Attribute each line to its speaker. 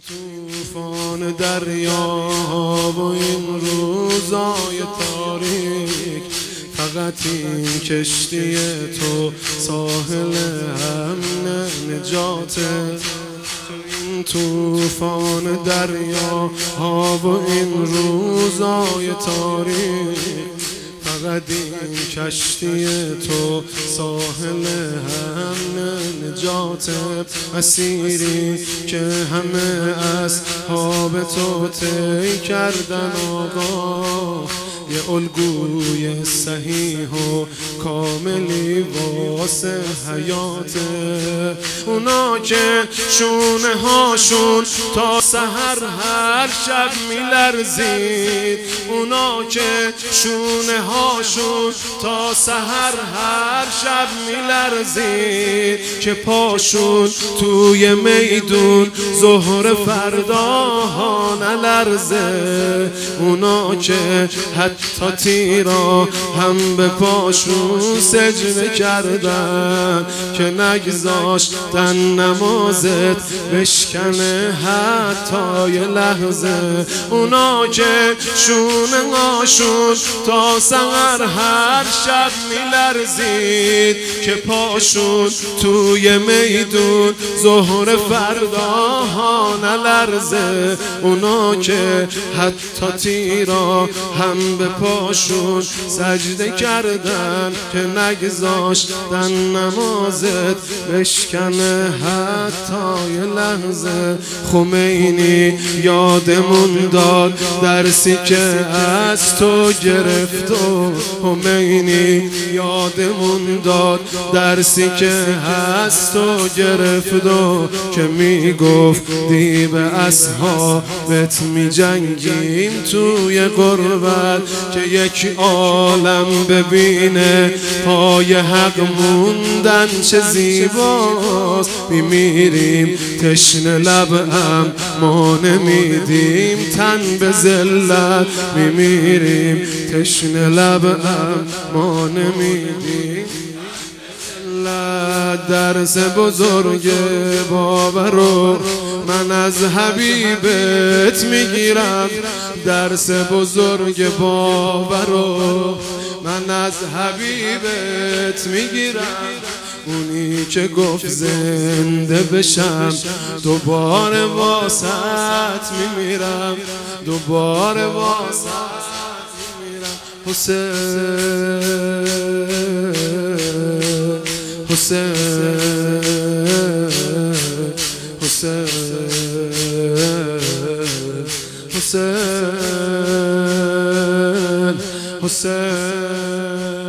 Speaker 1: طوفان دریاها و این روزای تاریک، فقط این کشتی تو ساحل امن نجاته. این طوفان دریاها و این روزای تاریک، فقط این کشتی تو ساحل امن نجات. مسیری که همه اصحاب تو طی کردن آقا، یه الگوی صحیح و کاملی واسه حیاته. اونا که شونه هاشون تا سحر هر شب میلرزید، اونا که شونه هاشون تا سحر هر شب میلرزید، که پاشون توی میدون ظهر فردا نلرزه. اونا که حتی تیرا هم به پاشون سجده کردن، که نگذاشتن نمازت بشکنه حتی یه لحظه. اونا که شونه هاشون تا سحر هر شب میلرزید، که پاشون توی میدون ظهر فردا نلرزه. اونا که حتی تیرا هم به پاشون سجده کردن، که نگذاشتن نمازت بشکنه حتی یه لحظه. خمینی یادمون داد درسی که از تو گرفت، و خمینی یادمون داد درسی که از تو گرفت، و که میگفتی به اصحابت میجنگیم توی غربت، که یک عالم ببینه پای حق موندن چه زیباست. میمیریم تشنه لب ما نمیدیم تن به ذلت، میمیریم تشنه لب ما نمیدیم. درس بزرگ باورو من از حبیبت میگیرم، درس بزرگ باورو من از حبیبت میگیرم. اونی که گفت زنده بشم دوباره واسط میمیرم، دوباره واسط میمیرم. حسین حسین حسین حسین حسین